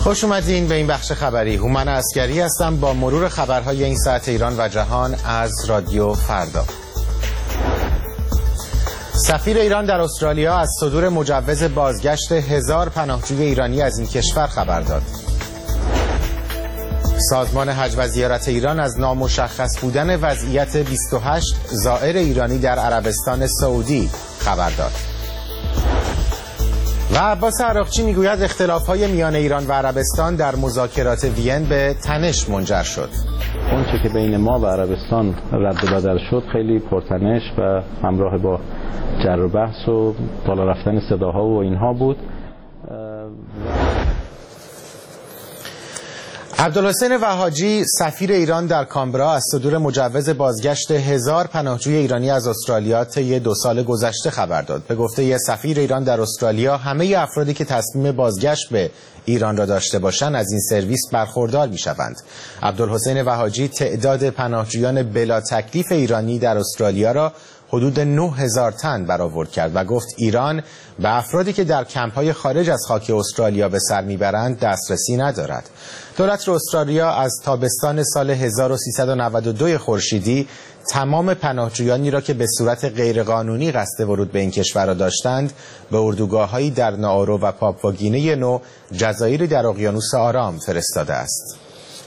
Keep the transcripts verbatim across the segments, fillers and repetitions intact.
خوش اومدین به این بخش خبری. هومن عسگری هستم با مرور خبرهای این ساعت ایران و جهان از رادیو فردا. سفیر ایران در استرالیا از صدور مجوز بازگشت هزار پناهجوی ایرانی از این کشور خبر داد. سازمان حج و زیارت ایران از نامشخص بودن وضعیت بیست و هشت زائر ایرانی در عربستان سعودی خبر داد. و عباس عراقچی میگوید اختلاف‌های میان ایران و عربستان در مذاکرات وین به تنش منجر شد. اونچه که بین ما و عربستان رد و بدل شد خیلی پرتنش و همراه با جر و بحث و بالا رفتن صداها و اینها بود. عبدالحسین وهاجی سفیر ایران در کامبرا از صدور مجوز بازگشت هزار پناهجوی ایرانی از استرالیا طی دو سال گذشته خبر داد. به گفته سفیر ایران در استرالیا همه افرادی که تصمیم بازگشت به ایران را داشته باشند از این سرویس برخوردار می‌شوند. عبدالحسین وهاجی تعداد پناهجویان بلا تکلیف ایرانی در استرالیا را حدود نه هزار تن برآورد کرد و گفت ایران به افرادی که در کمپ‌های خارج از خاک استرالیا به سر میبرند دسترسی ندارد. دولت استرالیا از تابستان سال هزار و سیصد و نود و دو خورشیدی تمام پناهجویانی را که به صورت غیرقانونی قصد ورود به این کشور را داشتند به اردوگاه‌هایی در نائورو و پاپواگینه نو، جزایری در اقیانوس آرام فرستاده است.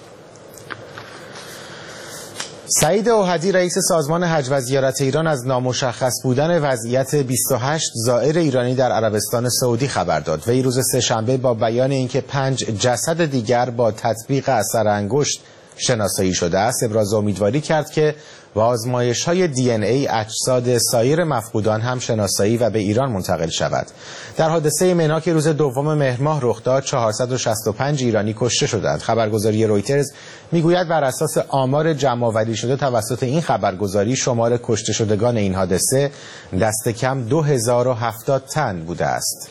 سعید اوحدی رئیس سازمان حج و زیارت ایران از نامشخص بودن وضعیت بیست و هشت زائر ایرانی در عربستان سعودی خبر داد. وی روز سه‌شنبه با بیان اینکه پنج جسد دیگر با تطبیق اثر انگشت شناسایی شده است ابراز امیدواری کرد که با آزمایش‌های دی ان ای اجساد سایر مفقودان هم شناسایی و به ایران منتقل شود. در حادثه منها که روز دوم مهر ماه رخ داد چهارصد و شصت و پنج ایرانی کشته شدند. خبرگزاری رویترز میگوید بر اساس آمار جمع‌آوری شده توسط این خبرگزاری شمار کشته شدگان این حادثه دست کم دو هزار و هفتاد تن بوده است.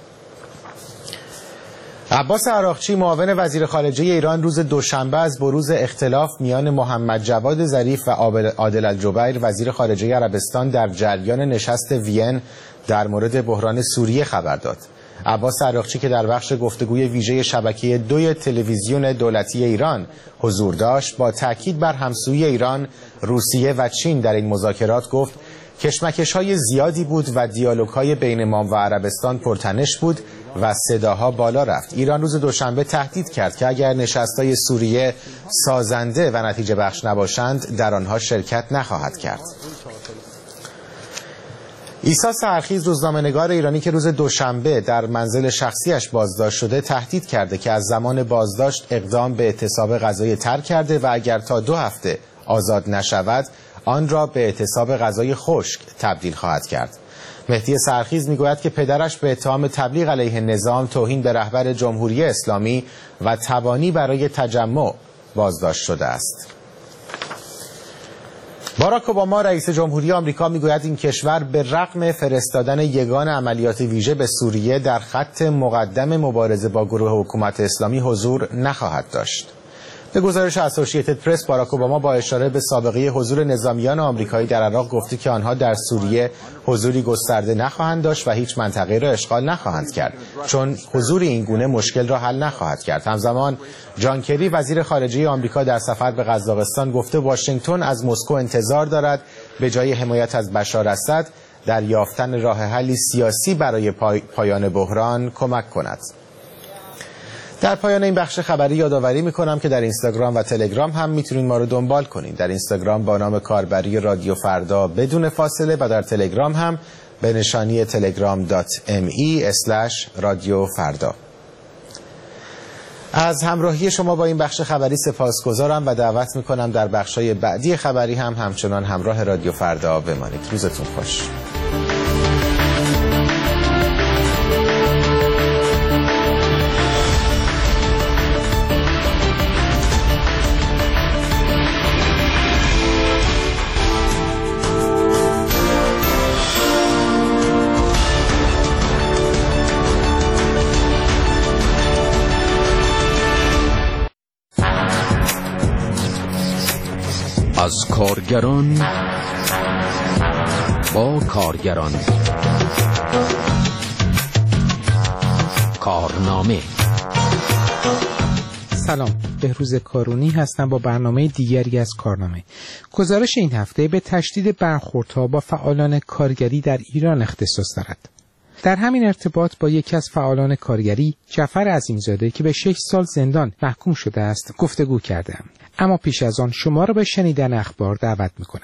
عباس عراقچی معاون وزیر خارجه ایران روز دوشنبه از بروز اختلاف میان محمد جواد ظریف و عادل الجبیر وزیر خارجه عربستان در جریان نشست وین در مورد بحران سوریه خبر داد. عباس عراقچی که در بخش گفتگوی ویژه شبکه دوی تلویزیون دولتی ایران حضور داشت با تاکید بر همسویی ایران، روسیه و چین در این مذاکرات گفت کشمکش‌های زیادی بود و دیالوگ‌های بین ما و عربستان پرتنش بود و صداها بالا رفت. ایران روز دوشنبه تهدید کرد که اگر نشست‌های سوریه سازنده و نتیجه بخش نباشند در آنها شرکت نخواهد کرد. عیسی سحرخیز روزنامه‌نگار ایرانی که روز دوشنبه در منزل شخصیش بازداشت شده تهدید کرده که از زمان بازداشت اقدام به اعتصاب غذایی ترک کرده و اگر تا دو هفته آزاد نشود آن را به اعتصاب غذای خشک تبدیل خواهد کرد. مهدی سحرخیز میگوید که پدرش به اتهام تبلیغ علیه نظام، توهین به رهبر جمهوری اسلامی و تبانی برای تجمع بازداشت شده است. باراک اوباما رئیس جمهوری آمریکا میگوید این کشور به رغم فرستادن یگان عملیات ویژه به سوریه در خط مقدم مبارزه با گروه حکومت اسلامی حضور نخواهد داشت. به گزارش اسوسییتد پرس باراک اوباما با اشاره به سابقه حضور نظامیان آمریکایی در عراق گفته که آنها در سوریه حضوری گسترده نخواهند داشت و هیچ منطقه را اشغال نخواهند کرد چون حضور این گونه مشکل را حل نخواهد کرد. همزمان جان کری وزیر خارجه آمریکا در سفر به قزاقستان گفته واشنگتن از مسکو انتظار دارد به جای حمایت از بشار اسد در یافتن راه حلی سیاسی برای پای... پایان بحران کمک کند. در پایان این بخش خبری یادآوری میکنم که در اینستاگرام و تلگرام هم میتونید ما رو دنبال کنید. در اینستاگرام با نام کاربری رادیو فردا بدون فاصله و در تلگرام هم به نشانی تلگرام دات ام ای اسلش رادیو فردا. از همراهی شما با این بخش خبری سپاسگزارم و دعوت میکنم در بخش‌های بعدی خبری هم همچنان همراه رادیو فردا بمانید. روزتون خوش. از کارگران با کارگران کارنامه سلام، بهروز کارونی هستم با برنامه دیگری از کارنامه. گزارش این هفته به تشدید برخوردها با فعالان کارگری در ایران اختصاص دارد. در همین ارتباط با یکی از فعالان کارگری، جعفر عظیم‌زاده که به شش سال زندان محکوم شده است، گفتگو کردم. اما پیش از آن شما را به شنیدن اخبار دعوت می‌کنم.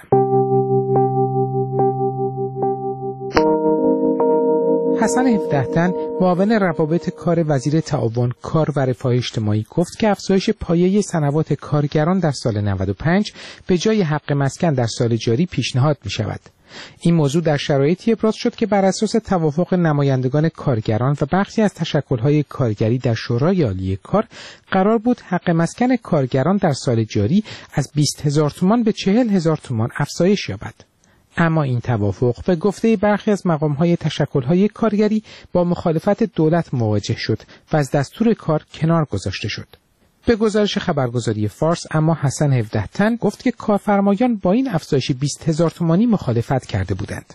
حسن هفده تن، معاون روابط کار وزیر تعاون، کار و رفاه اجتماعی گفت که افزایش پایه صنوات کارگران در سال نود و پنج به جای حق مسکن در سال جاری پیشنهاد می شود. این موضوع در شرایطی ابراز شد که بر اساس توافق نمایندگان کارگران و بخشی از تشکل‌های کارگری در شورای عالی کار قرار بود حق مسکن کارگران در سال جاری از بیست هزار تومان به چهل هزار تومان افزایش یابد. اما این توافق به گفته برخی از مقام‌های تشکل‌های کارگری با مخالفت دولت مواجه شد و از دستور کار کنار گذاشته شد. به گزارش خبرگزاری فارس، اما حسن هفده تن گفت که کارفرمایان با این افزایش بیست هزار تومانی مخالفت کرده بودند.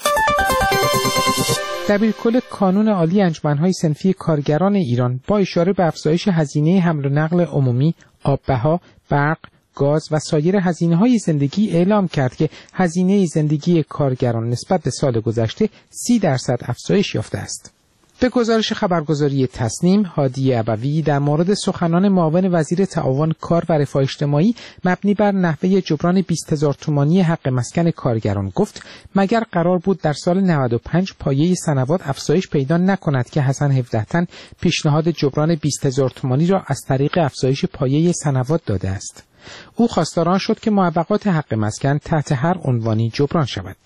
دبیرکل کانون عالی انجمن‌های صنفی کارگران ایران با اشاره به افزایش هزینه حمل و نقل عمومی، آب‌بها، برق، گاز و سایر هزینه‌های زندگی اعلام کرد که هزینه زندگی کارگران نسبت به سال گذشته سی درصد افزایش یافته است. به گزارش خبرگزاری تصنیم، هادی ابوی در مورد سخنان معاون وزیر تعاون، کار و رفاه اجتماعی مبنی بر نحوه جبران بیست هزار تومانی حق مسکن کارگران گفت مگر قرار بود در سال نود و پنج پایه صنوات افزایش پیدا نکند که حسن هفده تن پیشنهاد جبران بیست هزار تومانی را از طریق افزایش پایه صنوات داده است. او خواستار شد که معوقات حق مسکن تحت هر عنوانی جبران شود.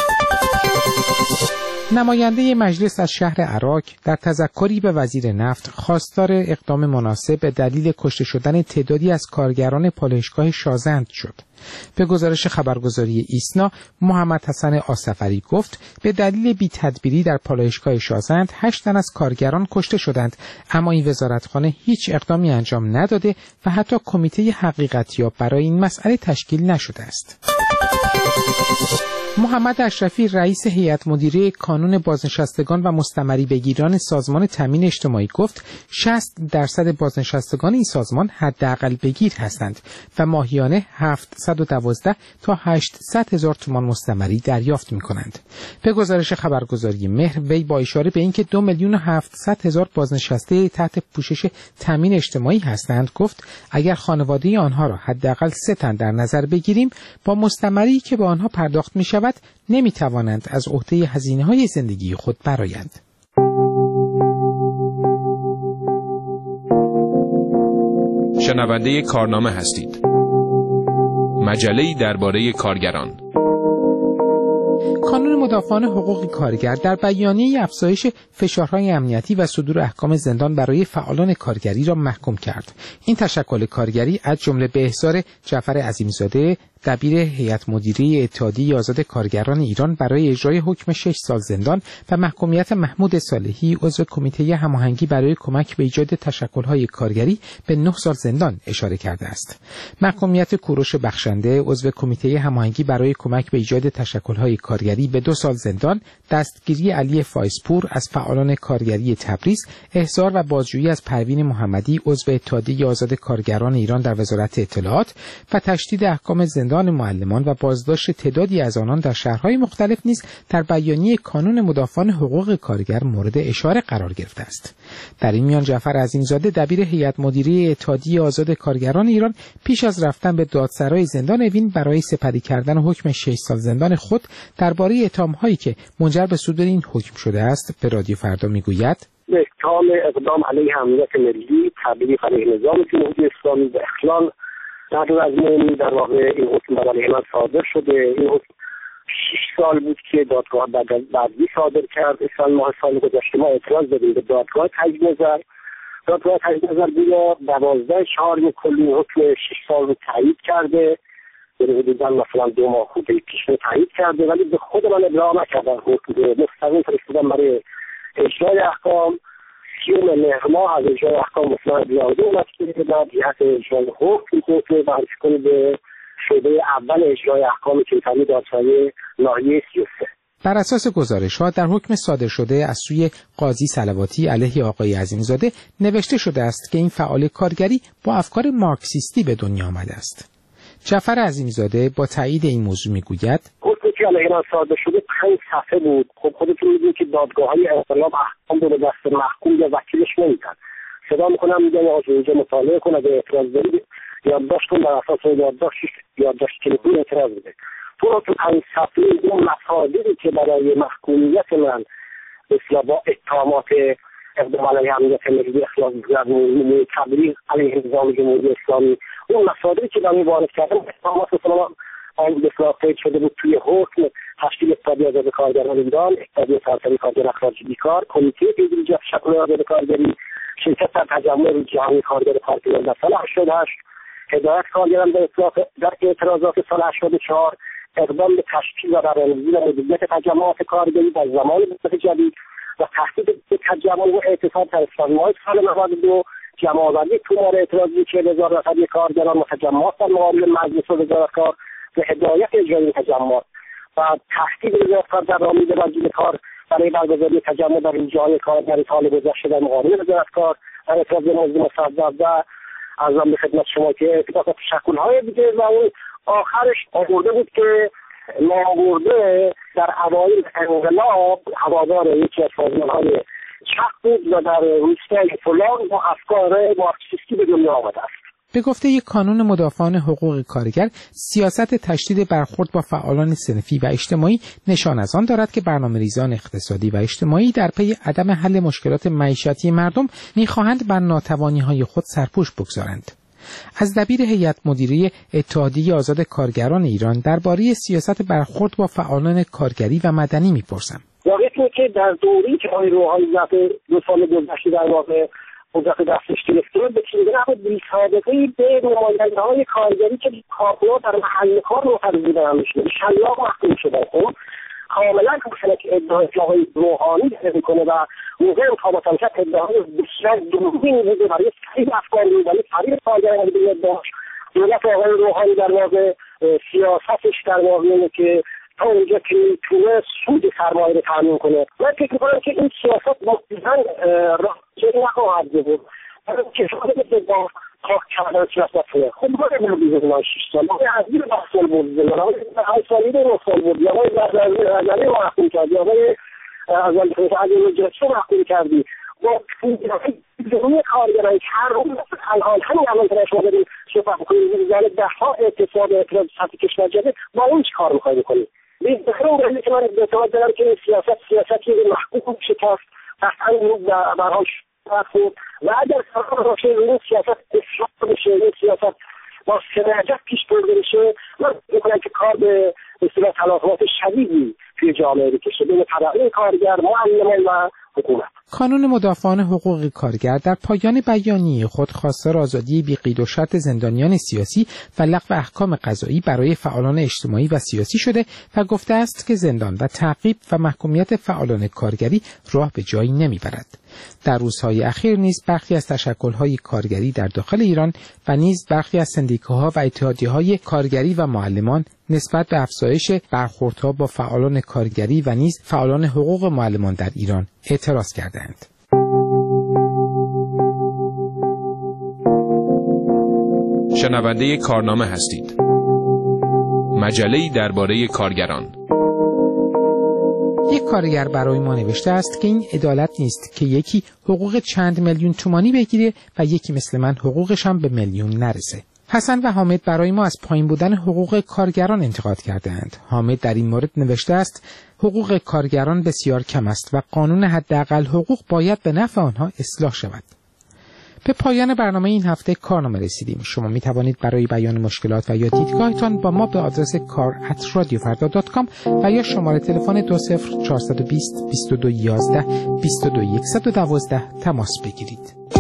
نماینده مجلس از شهر عراق در تذکری به وزیر نفت خواستار اقدام مناسب به دلیل کشته شدن تعدادی از کارگران پالایشگاه شازند شد. به گزارش خبرگزاری ایسنا، محمد حسن آصفری گفت به دلیل بی‌تدبیری در پالایشگاه شازند هشت تن از کارگران کشته شدند، اما این وزارتخانه هیچ اقدامی انجام نداده و حتی کمیته حقیقتیاب برای این مسئله تشکیل نشده است. محمد اشرفی، رئیس هیئت مدیره کانون بازنشستگان و مستمری بگیران سازمان تامین اجتماعی گفت شصت درصد بازنشستگان این سازمان حداقل بگیر هستند و ماهیانه هفتصد و دوازده تا هشتصد هزار تومان مستمری دریافت می‌کنند. به گزارش خبرگزاری مهر، وی با اشاره به اینکه دو میلیون و هفتصد هزار بازنشسته تحت پوشش تامین اجتماعی هستند گفت اگر خانواده آنها را حداقل سه تن در نظر بگیریم با مستمری که به آنها پرداخت می‌شود نمی توانند از عهده هزینه‌های زندگی خود برآیند. شنونده کارنامه هستید. مجله‌ای درباره کارگران. کانون مدافعان حقوق کارگر در بیانیه افزایش فشارهای امنیتی و صدور احکام زندان برای فعالان کارگری را محکوم کرد. این تشکل کارگری از جمله به احضار جعفر عظیم‌زاده، دبیر هیئت مدیره اتحادیه آزاد کارگران ایران برای اجرای حکم شش سال زندان و محکومیت محمود صالحی، عضو کمیته هماهنگی برای کمک به ایجاد تشکل‌های کارگری، به نه سال زندان اشاره کرده است. محکومیت کوروش بخشنده، عضو کمیته هماهنگی برای کمک به ایجاد تشکل‌های کارگری، به دو سال زندان، دستگیری علی فایزپور از فعالان کارگری تبریز، احضار و بازجویی از پروین محمدی، عضو اتحادیه آزاد کارگران ایران در وزارت اطلاعات و تشدید احکام زندان معلمان و بازداشت تعدادی از آنان در شهرهای مختلف نیز در بیانیه کانون مدافعان حقوق کارگر مورد اشاره قرار گرفته است. در این میان جعفر عظیم‌زاده، دبیر هیئت مدیره اتحادیه آزاد کارگران ایران، پیش از رفتن به دادسرای زندان اوین برای سپری کردن حکم شش سال زندان خود درباره اتهام‌هایی که منجر به صدور این حکم شده است به رادیو فردا میگوید: به اتهام اقدام علیه امنیت ملی، تبلیغ علیه نظام جمهوری اسلامی و اخلال نقل از مومی در واقع این حکم برای من صادر شده. این حکم شش سال بود که دادگاه بعدی صادر کرد. سال ماه سال گذشته ما اعتراض دادیم به دادگاه تجدید نظر. دادگاه تجدید نظر بیا دوازده چهار کلی حکم شش سال رو تایید کرده، یعنی حدوداً مثلا دو ماه خورده پیش رو تایید کرده، ولی به خود من ابلاغ نکردن. حکم مستقیم فرستادن برای اجرای احکام. سیوم مهر ماه از اجرای احکام مثلا بیاده اومد که در جهت اجرای حکم حکم بررسی کنه به شعبه اول اجرای احکام کیفری دادسرای ناحیه سی و سه. بر اساس گزارش‌ها در حکم صادر شده از سوی قاضی صلواتی علیه آقای عظیم‌زاده نوشته شده است که این فعال کارگری با افکار مارکسیستی به دنیا آمده است. جعفر عظیم‌زاده با تایید این موضوع میگوید: حکمی که علیه من صادر شده پنج صفحه بود. خب خودتون می‌دونید که دادگاه‌های انقلاب احکام رو به دست محکوم یا وکیلش نمیدن. صدا می‌کنم میگن آقا اینجا مطالعه کن، اگه اعتراض داری یادداشت کن، بر اساس یادداشت یادداشت تلفنی اعتراض بده. تو تو پنج صفحه اون مصادیقی که برای محکومیت من اصلا با اتهامات اقدام علیه امنیت ملی، اخلاق زیرمون، تبلیغ علیه نظام جمهوری اسلامی، اون مصادیقی که من وارد کردم اتهامات مثلا آن دفلاقه شده بود توی حکم تشکیل اتحادیه آزاد کارگران ایران، اتحادیه سراسری کارگر اخراج بیکار، کمیته پیگیری تشکل آزاد کارگری، شرکت در تجمع جهانی کارگر پارک ایران در سال هشتاد و هشت، هدایت کارگران در در اعتراضات سال هشتاد و چهار، اقدام به تشکیل و برنامه‌ریزی و مدیریت تجمعات کارگری در زمان دولت جدید و تهدید به تجمع و اعتصاب در اسفند سال نود و دو، جمع‌آوری تومار اعتراضی چهل هزار نفری کارگران و تجمعات در مقابل مجلس وزارت کار و هدایت اجرای تجمعات و تهدید وزارت کار در رامید وزیر کار برای برگزاری تجمع در روزهای کار در سال گذشته در مقابل وزارت کار در اعتراض موضوع مصدق و ارزم به خدمت شما که اتفاقات تشکل‌های دیگه و اون آخرش آورده بود که نامورده در اوایل انقلاب هوادار یکی از سازمان‌های چپ بود و در روستای فلان با افکار مارکسیستی به دنیا آمده است. به گفته یک کانون مدافعان حقوق کارگر، سیاست تشدید برخورد با فعالان صنفی و اجتماعی نشان از آن دارد که برنامه‌ریزان اقتصادی و اجتماعی در پی عدم حل مشکلات معیشتی مردم می‌خواهند بر ناتوانی‌های خود سرپوش بگذارند. از دبیر هیئت مدیره اتحادیه آزاد کارگران ایران درباره سیاست برخورد با فعالان کارگری و مدنی می‌پرسم. واقعیت اینه که در دوری که آقای روحانی ظرف دو سال گذشته در واقع قدرت دستش گرفته به چیزنه بی‌سابقه‌ای به نماینده‌های کارگری که کارکنان در محل کار معترض بودن میشه شلاق محکوم شدن. خب کاملا مثلا که ادعای آقای روحانی میکنه و موقع انتخابات هم که ادعای بسیار دروغین بوده برای تایید افکار رو برای تایید کارگران رو بیاد داشت. دولت آقای روحانی در واقع سیاستش در واقع اینه که تا اونجا که میتونه سود سرمایه رو تامین کنه. من فکر میکنم که این سیاست واقعا راهجویی نخواهد بود. کشور که با کاخ کردن سیاستونه. خب ما رو بیزنس شش سال ما از این بحث بود زمان از سالی دو سال بود یا ما از نظری محکوم کردی یا ما از نظری از نظری محکوم کردی با جمعی کارگران هر روز الان همین الان که شما داریم صحبت می‌کنیم یعنی ده ها اقتصاد اعتراض سطح کشور جدید با اون چی کار می‌خواهید بکنید؟ بهترین دلیلی که من اعتقاد دارم که این سیاست سیاستی محکوم شکست قطعا اون در حال شد و اگر قرار باشه این سیاست اصلاح بشه این سیاست با سنجت پیش برده بشه من می‌گم که کار به اصطلاح تلاطمات شدیدی توی جامعه بکشه بین طبقه کارگر، معلمان و حکومت. کانون مدافعان حقوق کارگر در پایان بیانیه خود خواستار آزادی بی قید و شرط زندانیان سیاسی و لغو احکام قضایی برای فعالان اجتماعی و سیاسی شده و گفته است که زندان و تعقیب و محکومیت فعالان کارگری راه به جایی نمیبرد. در روزهای اخیر نیز برخی از تشکل‌های کارگری در داخل ایران و نیز برخی از سندیکاها و اتحادیه‌های کارگری و معلمان نسبت به افزایش برخوردها با فعالان کارگری و نیز فعالان حقوق معلمان در ایران اعتراض کردند. شنونده کارنامه هستید. مجله‌ای درباره کارگران. یک کارگر برای ما نوشته است که این عدالت نیست که یکی حقوق چند میلیون تومانی بگیره و یکی مثل من حقوقش هم به میلیون نرسه. حسن و حامد برای ما از پایین بودن حقوق کارگران انتقاد کردند. حامد در این مورد نوشته است حقوق کارگران بسیار کم است و قانون حداقل حقوق باید به نفع آنها اصلاح شود. به پایان برنامه این هفته کارنامه رسیدیم. شما می توانید برای بیان مشکلات و یا دیدگاهتان با ما به آدرس کار ات رادیو فردا دات کام و یا شماره تلفن دو صفر چهار دو صفر بیست بیست و دو یازده بیست و دو صفر یک یک دو تماس بگیرید.